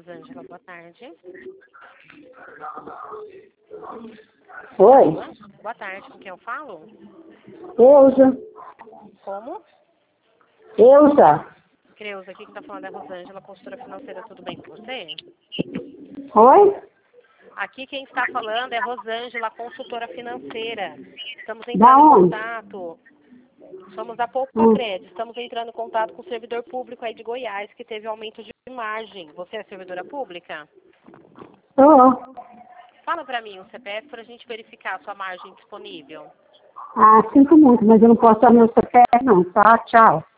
Rosângela, boa tarde. Oi, Boa tarde, com quem eu falo? Eusa. Como? Eusa. Creuza, aqui quem tá falando é a Rosângela, consultora financeira, tudo bem com você? Oi? Aqui quem está falando é a Rosângela, consultora financeira. Estamos Da entrando em onde? contato. Somos da Poupa Crédito. Estamos entrando em contato com o servidor público aí de Goiás, que teve aumento de margem. Você é servidora pública? Tô. Fala para mim o CPF para a gente verificar a sua margem disponível. Ah, sinto muito, mas eu não posso dar meu CPF não, tá? Tchau.